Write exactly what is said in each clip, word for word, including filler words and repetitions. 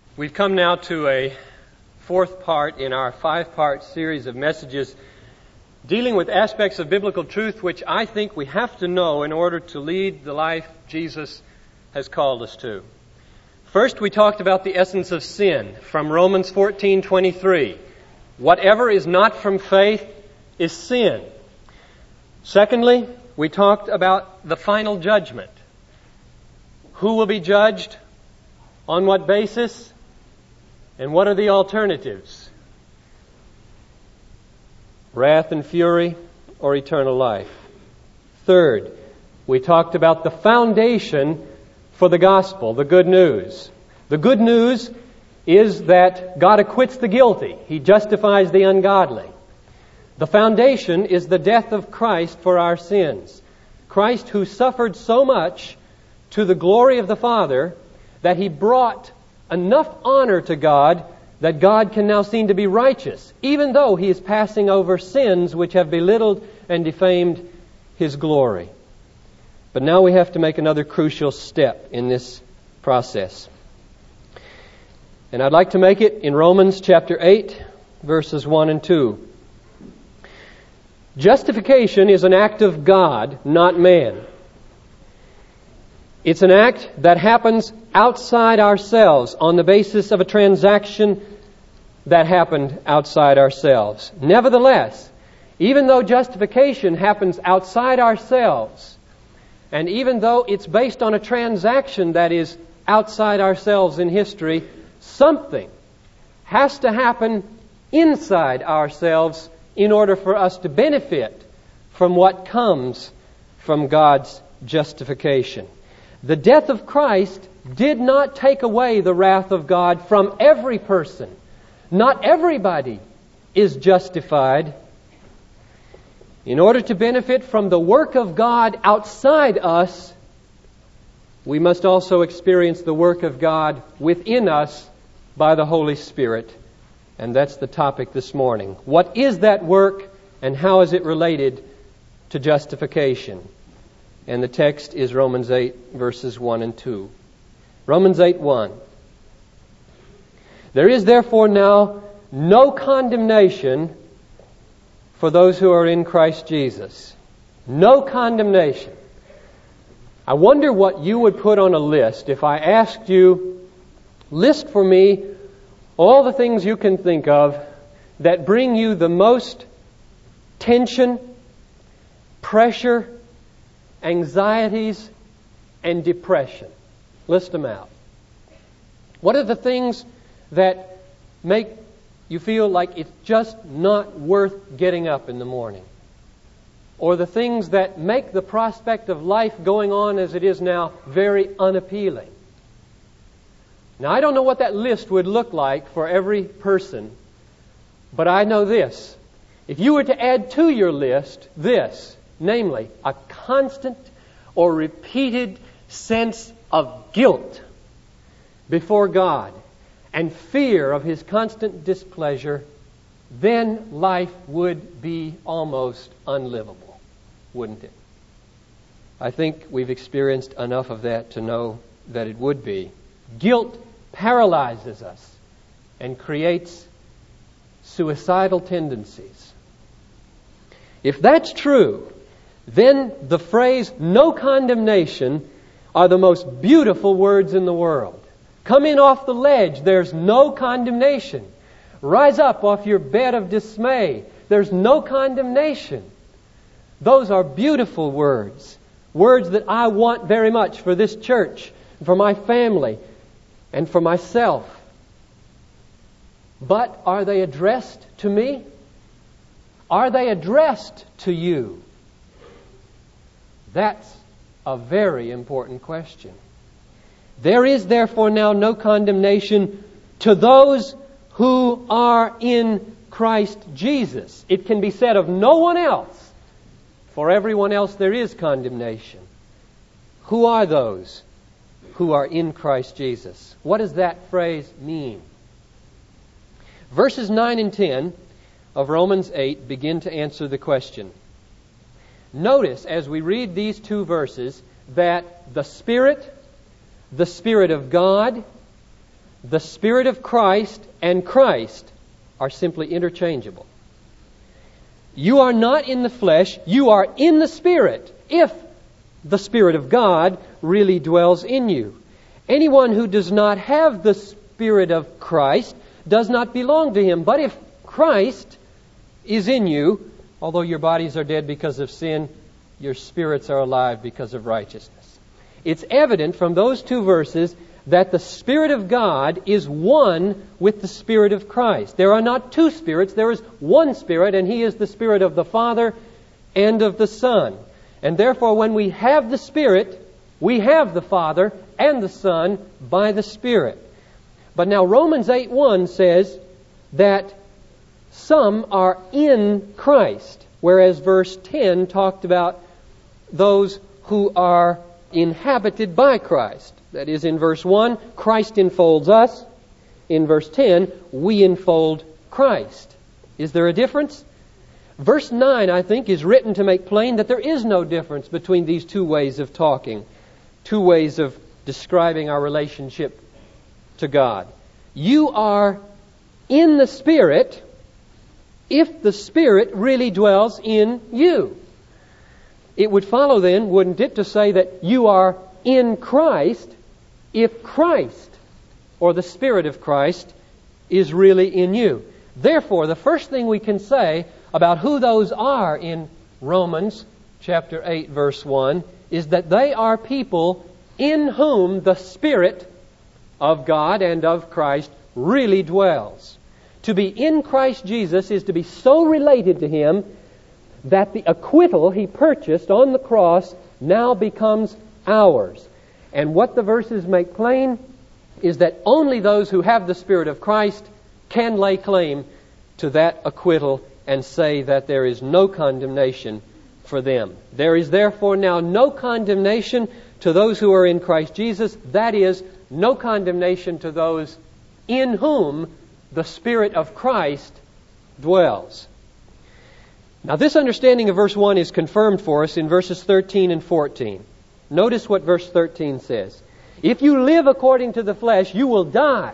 We've come now to a fourth part in our five-part series of messages dealing with aspects of biblical truth which I think we have to know in order to lead the life Jesus has called us to. First, we talked about the essence of sin from Romans fourteen twenty-three. Whatever is not from faith is sin. Secondly, we talked about the final judgment. Who will be judged? On what basis? And what are the alternatives? Wrath and fury or eternal life. Third, we talked about the foundation for the gospel, the good news. The good news is that God acquits the guilty. He justifies the ungodly. The foundation is the death of Christ for our sins. Christ who suffered so much to the glory of the Father that He brought enough honor to God that God can now seem to be righteous, even though He is passing over sins which have belittled and defamed His glory. But now we have to make another crucial step in this process. And I'd like to make it in Romans chapter eight, verses one and two. Justification is an act of God, not man. It's an act that happens outside ourselves on the basis of a transaction that happened outside ourselves. Nevertheless, even though justification happens outside ourselves, and even though it's based on a transaction that is outside ourselves in history, something has to happen inside ourselves in order for us to benefit from what comes from God's justification. The death of Christ did not take away the wrath of God from every person. Not everybody is justified. In order to benefit from the work of God outside us, we must also experience the work of God within us by the Holy Spirit. And that's the topic this morning. What is that work and how is it related to justification? And the text is Romans eight, verses one and two. Romans eight, one. There is therefore now no condemnation for those who are in Christ Jesus. No condemnation. I wonder what you would put on a list if I asked you, list for me all the things you can think of that bring you the most tension, pressure, anxieties, and depression. List them out. What are the things that make you feel like it's just not worth getting up in the morning? Or the things that make the prospect of life going on as it is now very unappealing? Now, I don't know what that list would look like for every person, but I know this. If you were to add to your list this, namely, a constant or repeated sense of guilt before God and fear of His constant displeasure, then life would be almost unlivable, wouldn't it? I think we've experienced enough of that to know that it would be. Guilt paralyzes us and creates suicidal tendencies. If that's true, then the phrase no condemnation are the most beautiful words in the world. Come in off the ledge, there's no condemnation. Rise up off your bed of dismay, there's no condemnation. Those are beautiful words. Words that I want very much for this church, for my family, and for myself. But are they addressed to me? Are they addressed to you? That's a very important question. There is therefore now no condemnation to those who are in Christ Jesus. It can be said of no one else. For everyone else there is condemnation. Who are those who are in Christ Jesus? What does that phrase mean? Verses nine and ten of Romans eight begin to answer the question. Notice as we read these two verses that the Spirit, the Spirit of God, the Spirit of Christ and Christ are simply interchangeable. You are not in the flesh, you are in the Spirit, if the Spirit of God really dwells in you. Anyone who does not have the Spirit of Christ does not belong to Him. But if Christ is in you, although your bodies are dead because of sin, your spirits are alive because of righteousness. It's evident from those two verses that the Spirit of God is one with the Spirit of Christ. There are not two spirits, there is one Spirit, and He is the Spirit of the Father and of the Son. And therefore, when we have the Spirit, we have the Father and the Son by the Spirit. But now Romans eight one says that some are in Christ, whereas verse ten talked about those who are inhabited by Christ. That is, in verse one, Christ enfolds us. In verse ten, we enfold Christ. Is there a difference? Verse nine, I think, is written to make plain that there is no difference between these two ways of talking, two ways of describing our relationship to God. You are in the Spirit if the Spirit really dwells in you. It would follow then, wouldn't it, to say that you are in Christ if Christ, or the Spirit of Christ, is really in you. Therefore, the first thing we can say about who those are in Romans chapter eight, verse one, is that they are people in whom the Spirit of God and of Christ really dwells. To be in Christ Jesus is to be so related to Him that the acquittal He purchased on the cross now becomes ours. And what the verses make plain is that only those who have the Spirit of Christ can lay claim to that acquittal and say that there is no condemnation for them. There is therefore now no condemnation to those who are in Christ Jesus. That is, no condemnation to those in whom the Spirit of Christ dwells. Now, this understanding of verse one is confirmed for us in verses thirteen and fourteen. Notice what verse thirteen says. If you live according to the flesh, you will die.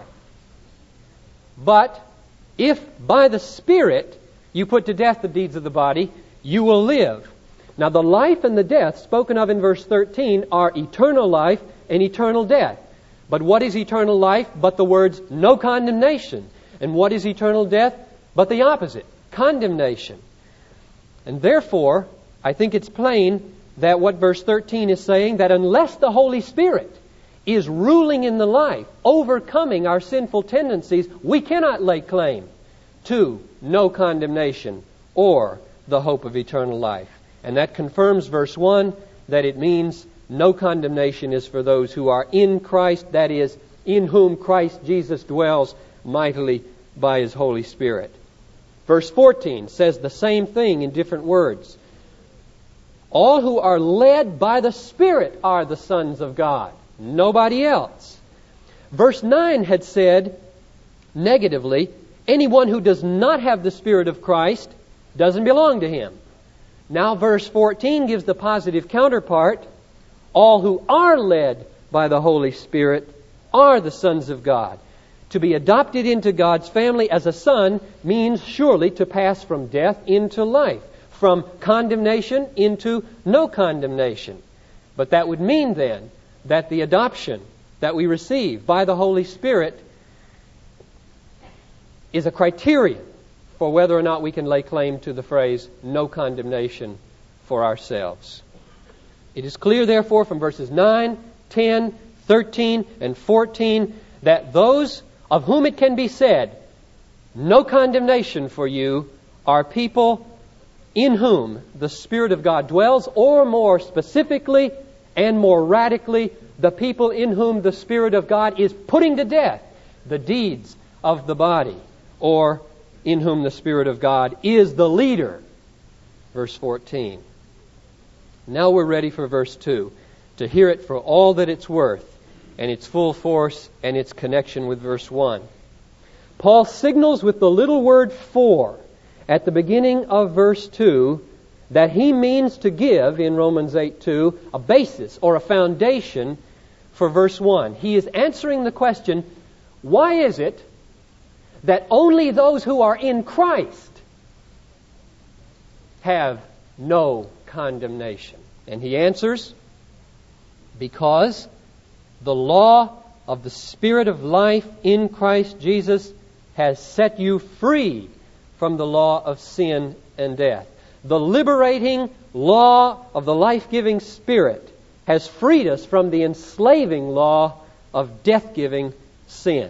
But if by the Spirit you put to death the deeds of the body, you will live. Now, the life and the death spoken of in verse thirteen are eternal life and eternal death. But what is eternal life but the words no condemnation? And what is eternal death but the opposite, condemnation? And therefore, I think it's plain that what verse thirteen is saying, that unless the Holy Spirit is ruling in the life, overcoming our sinful tendencies, we cannot lay claim to no condemnation or the hope of eternal life. And that confirms verse one, that it means no condemnation is for those who are in Christ, that is, in whom Christ Jesus dwells mightily by His Holy Spirit. Verse fourteen says the same thing in different words. All who are led by the Spirit are the sons of God. Nobody else. Verse nine had said, negatively, anyone who does not have the Spirit of Christ doesn't belong to Him. Now verse fourteen gives the positive counterpart. All who are led by the Holy Spirit are the sons of God. To be adopted into God's family as a son means surely to pass from death into life, from condemnation into no condemnation. But that would mean then that the adoption that we receive by the Holy Spirit is a criterion for whether or not we can lay claim to the phrase no condemnation for ourselves. It is clear, therefore, from verses nine, ten, thirteen, and fourteen that those of whom it can be said, no condemnation for you, are people in whom the Spirit of God dwells, or more specifically and more radically, the people in whom the Spirit of God is putting to death the deeds of the body, or in whom the Spirit of God is the leader. Verse fourteen. Now we're ready for verse two, to hear it for all that it's worth, and its full force and its connection with verse one. Paul signals with the little word for at the beginning of verse two that he means to give, in Romans eight two, a basis or a foundation for verse one. He is answering the question, why is it that only those who are in Christ have no condemnation? And he answers, because the law of the Spirit of life in Christ Jesus has set you free from the law of sin and death. The liberating law of the life-giving Spirit has freed us from the enslaving law of death-giving sin.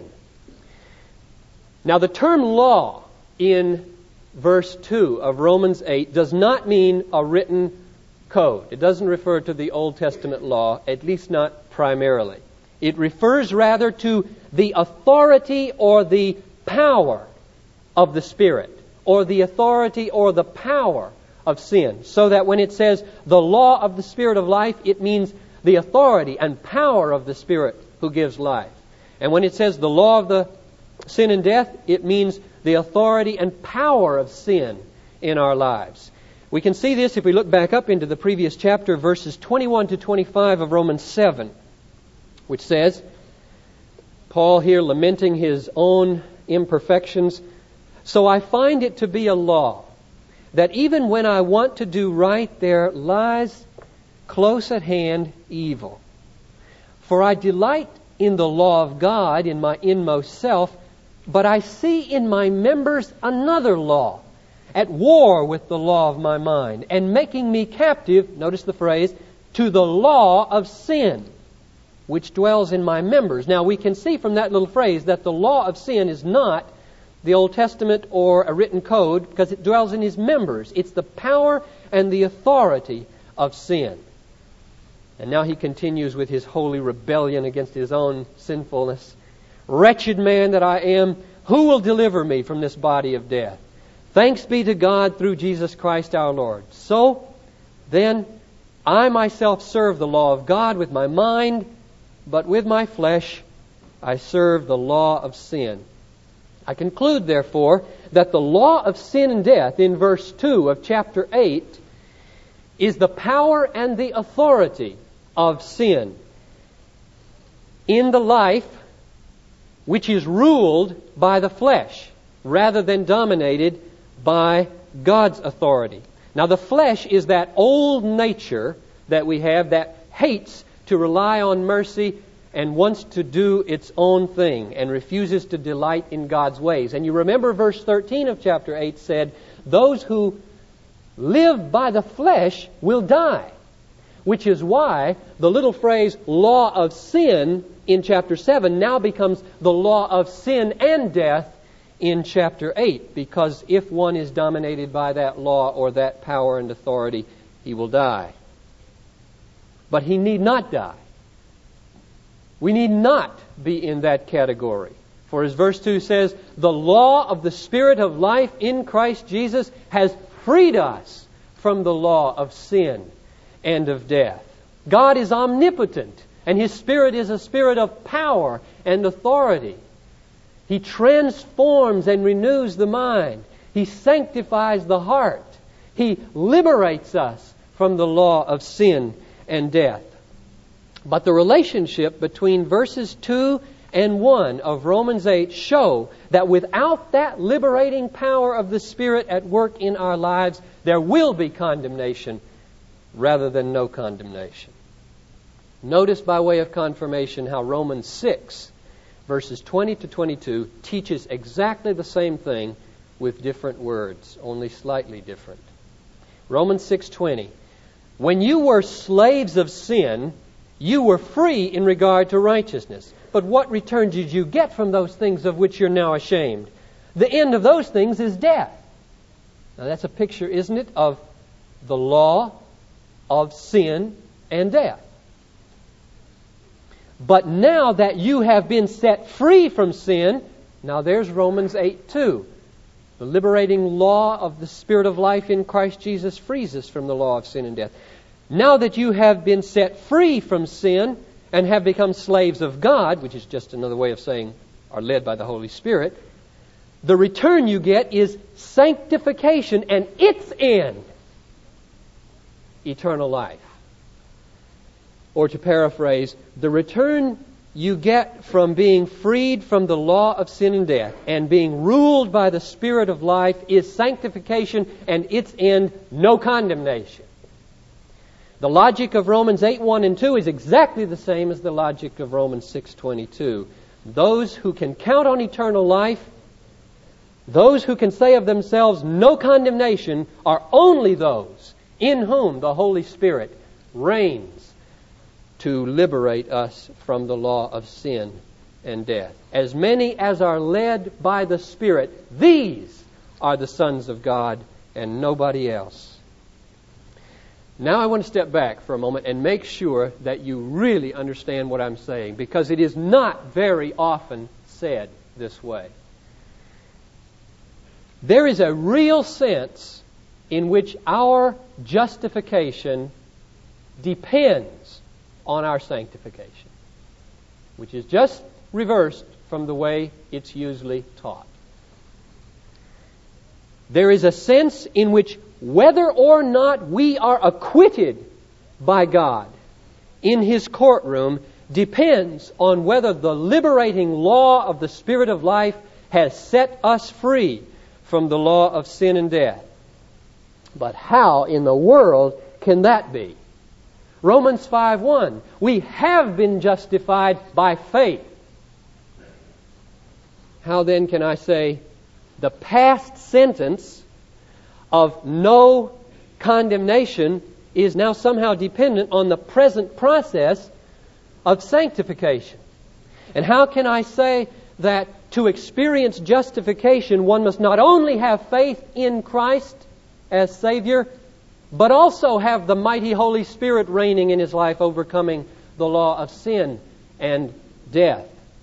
Now, the term law in verse two of Romans eight does not mean a written code. It doesn't refer to the Old Testament law, at least not primarily. It refers rather to the authority or the power of the Spirit, or the authority or the power of sin. So that when it says the law of the Spirit of life, it means the authority and power of the Spirit who gives life. And when it says the law of the sin and death, it means the authority and power of sin in our lives. We can see this if we look back up into the previous chapter, verses twenty-one to twenty-five of Romans seven, which says, Paul here lamenting his own imperfections, "So I find it to be a law, that even when I want to do right, there lies close at hand evil. For I delight in the law of God in my inmost self, but I see in my members another law, at war with the law of my mind, and making me captive," notice the phrase, "to the law of sin, which dwells in my members." Now we can see from that little phrase that the law of sin is not the Old Testament or a written code, because it dwells in his members. It's the power and the authority of sin. And now he continues with his holy rebellion against his own sinfulness. "Wretched man that I am, who will deliver me from this body of death? Thanks be to God through Jesus Christ our Lord. So then I myself serve the law of God with my mind, but with my flesh I serve the law of sin. I conclude, therefore, that the law of sin and death in verse two of chapter eight is the power and the authority of sin in the life which is ruled by the flesh rather than dominated by God's authority. Now, the flesh is that old nature that we have that hates to rely on mercy and wants to do its own thing and refuses to delight in God's ways. And you remember verse thirteen of chapter eight said, those who live by the flesh will die. Which is why the little phrase law of sin in chapter seven now becomes the law of sin and death in chapter eight. Because if one is dominated by that law or that power and authority, he will die. But he need not die. We need not be in that category. For as verse two says, the law of the Spirit of life in Christ Jesus has freed us from the law of sin and of death. God is omnipotent, and His Spirit is a spirit of power and authority. He transforms and renews the mind. He sanctifies the heart. He liberates us from the law of sin and death. But the relationship between verses two and one of Romans eight show that without that liberating power of the Spirit at work in our lives, there will be condemnation rather than no condemnation. Notice by way of confirmation how Romans six, verses twenty to twenty-two, teaches exactly the same thing with different words, only slightly different. Romans six twenty. When you were slaves of sin, you were free in regard to righteousness. But what return did you get from those things of which you're now ashamed? The end of those things is death. Now that's a picture, isn't it, of the law of sin and death. But now that you have been set free from sin, now there's Romans eight two. The liberating law of the Spirit of life in Christ Jesus frees us from the law of sin and death. Now that you have been set free from sin and have become slaves of God, which is just another way of saying are led by the Holy Spirit, the return you get is sanctification and its end, eternal life. Or to paraphrase, the return you get from being freed from the law of sin and death and being ruled by the Spirit of life is sanctification, and its end, no condemnation. The logic of Romans eight, one and two is exactly the same as the logic of Romans six, twenty-two. Those who can count on eternal life, those who can say of themselves no condemnation, are only those in whom the Holy Spirit reigns to liberate us from the law of sin and death. As many as are led by the Spirit, these are the sons of God and nobody else. Now I want to step back for a moment and make sure that you really understand what I'm saying, because it is not very often said this way. There is a real sense in which our justification depends on our sanctification, which is just reversed from the way it's usually taught. There is a sense in which whether or not we are acquitted by God in His courtroom depends on whether the liberating law of the Spirit of life has set us free from the law of sin and death. But how in the world can that be? Romans five one, we have been justified by faith. How then can I say the past sentence of no condemnation is now somehow dependent on the present process of sanctification? And how can I say that to experience justification one must not only have faith in Christ as Savior, but also have the mighty Holy Spirit reigning in his life, overcoming the law of sin and death?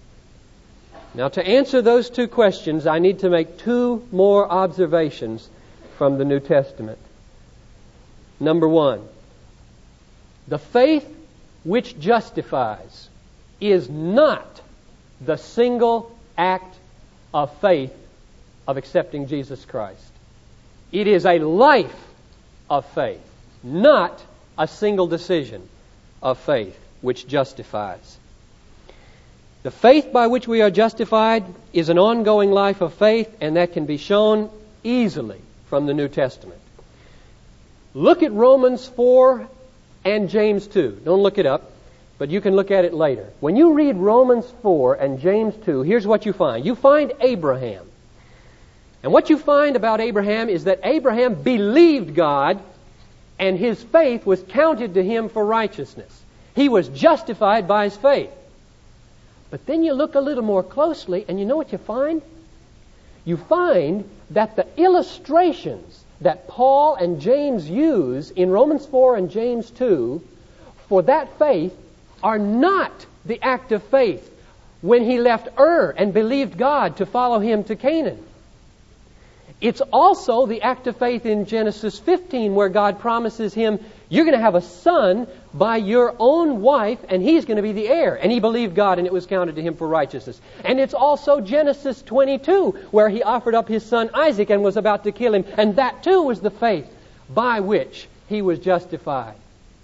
Now, to answer those two questions, I need to make two more observations from the New Testament. Number one, the faith which justifies is not the single act of faith of accepting Jesus Christ. It is a life of faith, not a single decision of faith which justifies. The faith by which we are justified is an ongoing life of faith, and that can be shown easily from the New Testament. Look at Romans four and James two. Don't look it up, but you can look at it later. When you read Romans four and James two, here's what you find. You find Abraham. And what you find about Abraham is that Abraham believed God, and his faith was counted to him for righteousness. He was justified by his faith. But then you look a little more closely, and you know what you find? You find that the illustrations that Paul and James use in Romans four and James two for that faith are not the act of faith when he left Ur and believed God to follow him to Canaan. It's also the act of faith in Genesis fifteen, where God promises him, you're going to have a son by your own wife, and he's going to be the heir. And he believed God, and it was counted to him for righteousness. And it's also Genesis twenty-two, where he offered up his son Isaac and was about to kill him. And that too was the faith by which he was justified.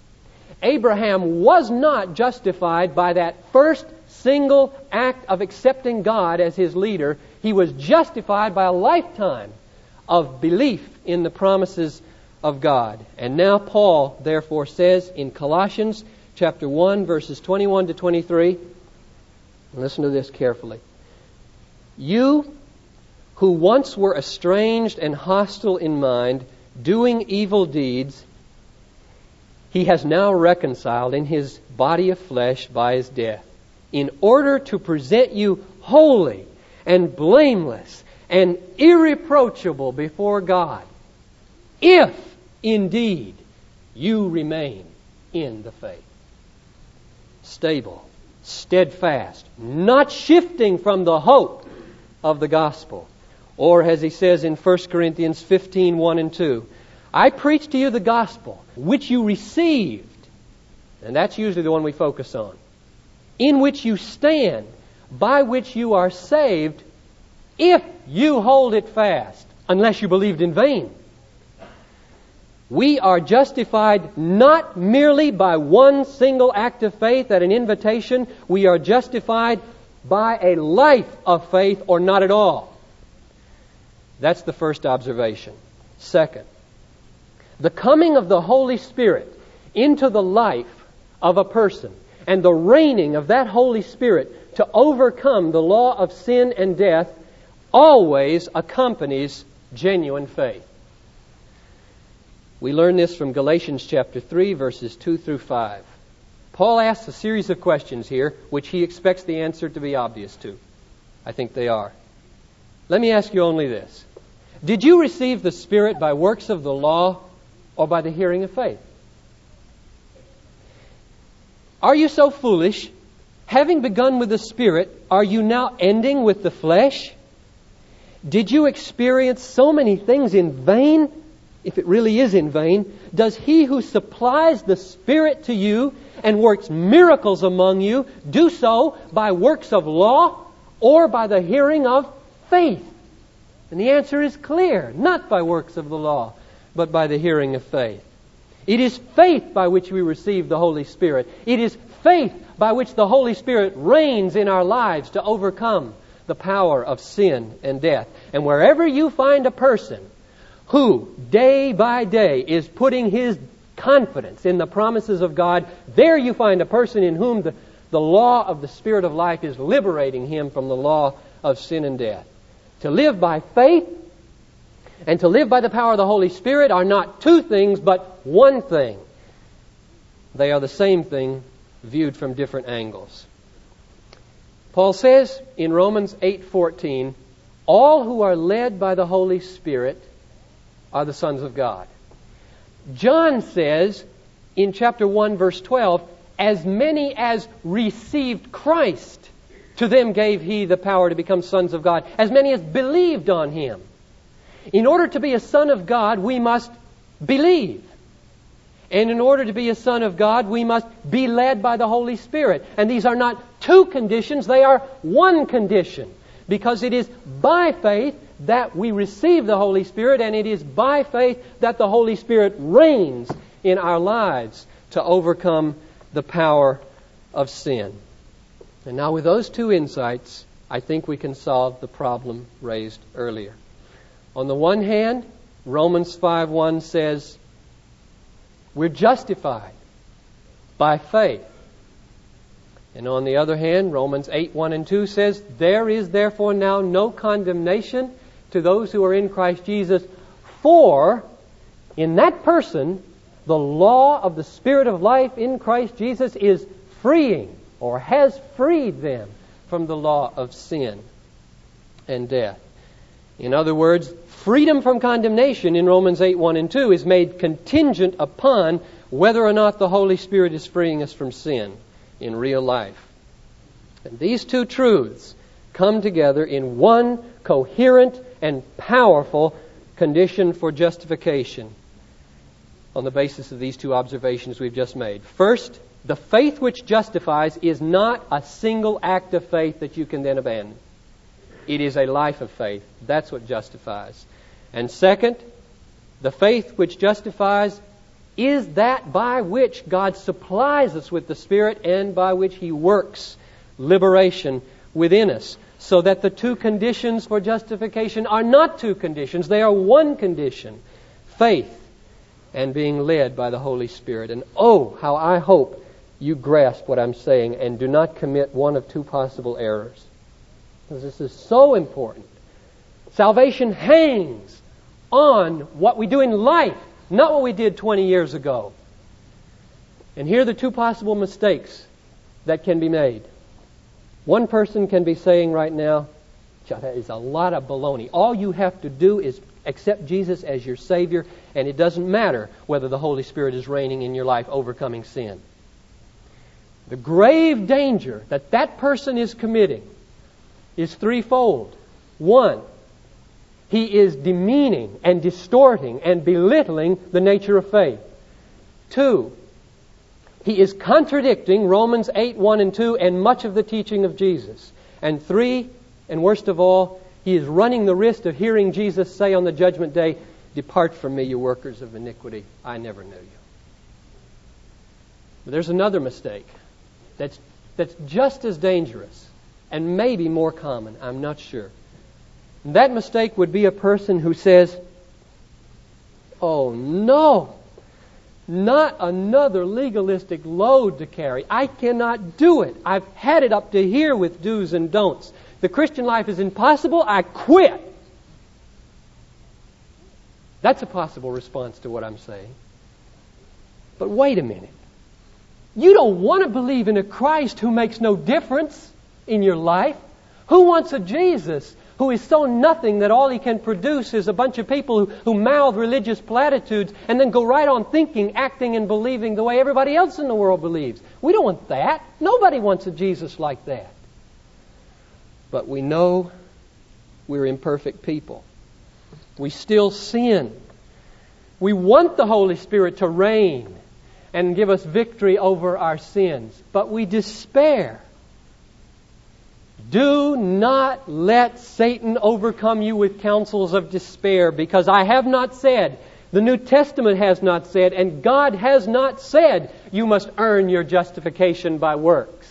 Abraham was not justified by that first single act of accepting God as his leader. He was justified by a lifetime of belief in the promises of God. And now Paul, therefore, says in Colossians chapter one, verses twenty-one to twenty-three, listen to this carefully. You who once were estranged and hostile in mind, doing evil deeds, he has now reconciled in his body of flesh by his death, in order to present you holy and blameless and irreproachable before God, if indeed you remain in the faith. Stable, steadfast, not shifting from the hope of the gospel. Or as he says in First Corinthians fifteen, one and two, I preach to you the gospel which you received, and that's usually the one we focus on, in which you stand, by which you are saved, if you hold it fast, unless you believed in vain. We are justified not merely by one single act of faith at an invitation. We are justified by a life of faith or not at all. That's the first observation. Second, the coming of the Holy Spirit into the life of a person and the reigning of that Holy Spirit to overcome the law of sin and death always accompanies genuine faith. We learn this from Galatians chapter three, verses two through five. Paul asks a series of questions here, which he expects the answer to be obvious to. I think they are. Let me ask you only this. Did you receive the Spirit by works of the law or by the hearing of faith? Are you so foolish? Having begun with the Spirit, are you now ending with the flesh? Did you experience so many things in vain? If it really is in vain, does He who supplies the Spirit to you and works miracles among you do so by works of law or by the hearing of faith? And the answer is clear, not by works of the law, but by the hearing of faith. It is faith by which we receive the Holy Spirit. It is faith by which the Holy Spirit reigns in our lives to overcome the power of sin and death. And wherever you find a person who, day by day, is putting his confidence in the promises of God, there you find a person in whom the, the law of the Spirit of life is liberating him from the law of sin and death. To live by faith and to live by the power of the Holy Spirit are not two things, but one thing. They are the same thing viewed from different angles. Paul says in Romans eight fourteen, all who are led by the Holy Spirit are the sons of God. John says in chapter one, verse twelve, as many as received Christ, to them gave He the power to become sons of God. As many as believed on Him. In order to be a son of God, we must believe. And in order to be a son of God, we must be led by the Holy Spirit. And these are not two conditions, they are one condition. Because it is by faith that we receive the Holy Spirit, and it is by faith that the Holy Spirit reigns in our lives to overcome the power of sin. And now with those two insights, I think we can solve the problem raised earlier. On the one hand, Romans five one says, we're justified by faith. And on the other hand, Romans eight one and two says, there is therefore now no condemnation to those who are in Christ Jesus, for in that person the law of the Spirit of life in Christ Jesus is freeing, or has freed them from the law of sin and death. In other words, freedom from condemnation in Romans eight one and two is made contingent upon whether or not the Holy Spirit is freeing us from sin in real life. And these two truths come together in one coherent and powerful condition for justification on the basis of these two observations we've just made. First, the faith which justifies is not a single act of faith that you can then abandon. It is a life of faith. That's what justifies. And second, the faith which justifies is that by which God supplies us with the Spirit and by which He works liberation within us. So that the two conditions for justification are not two conditions. They are one condition. Faith and being led by the Holy Spirit. And oh, how I hope you grasp what I'm saying and do not commit one of two possible errors. Because this is so important. Salvation hangs on what we do in life, not what we did twenty years ago. And here are the two possible mistakes that can be made. One person can be saying right now, that is a lot of baloney. All you have to do is accept Jesus as your Savior, and it doesn't matter whether the Holy Spirit is reigning in your life, overcoming sin. The grave danger that that person is committing is threefold. One, he is demeaning and distorting and belittling the nature of faith. Two, he is contradicting Romans eight one and two and much of the teaching of Jesus. And three, and worst of all, he is running the risk of hearing Jesus say on the judgment day, Depart from me, you workers of iniquity. I never knew you. But there's another mistake that's, that's just as dangerous and maybe more common. I'm not sure. And that mistake would be a person who says, oh no, not another legalistic load to carry. I cannot do it. I've had it up to here with do's and don'ts. The Christian life is impossible. I quit. That's a possible response to what I'm saying. But wait a minute. You don't want to believe in a Christ who makes no difference in your life. Who wants a Jesus who is so nothing that all he can produce is a bunch of people who, who mouth religious platitudes and then go right on thinking, acting, and believing the way everybody else in the world believes? We don't want that. Nobody wants a Jesus like that. But we know we're imperfect people. We still sin. We want the Holy Spirit to reign and give us victory over our sins. But we despair. Do not let Satan overcome you with counsels of despair, because I have not said, the New Testament has not said, and God has not said you must earn your justification by works.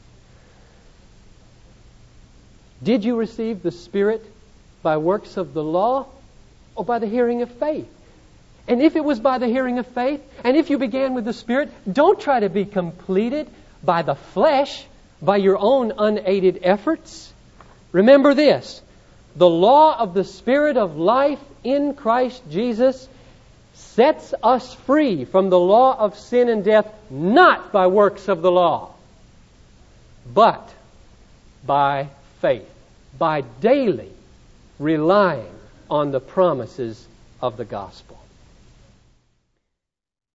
Did you receive the Spirit by works of the law or by the hearing of faith? And if it was by the hearing of faith, and if you began with the Spirit, don't try to be completed by the flesh, by your own unaided efforts. Remember this: the law of the Spirit of life in Christ Jesus sets us free from the law of sin and death, not by works of the law, but by faith, by daily relying on the promises of the gospel.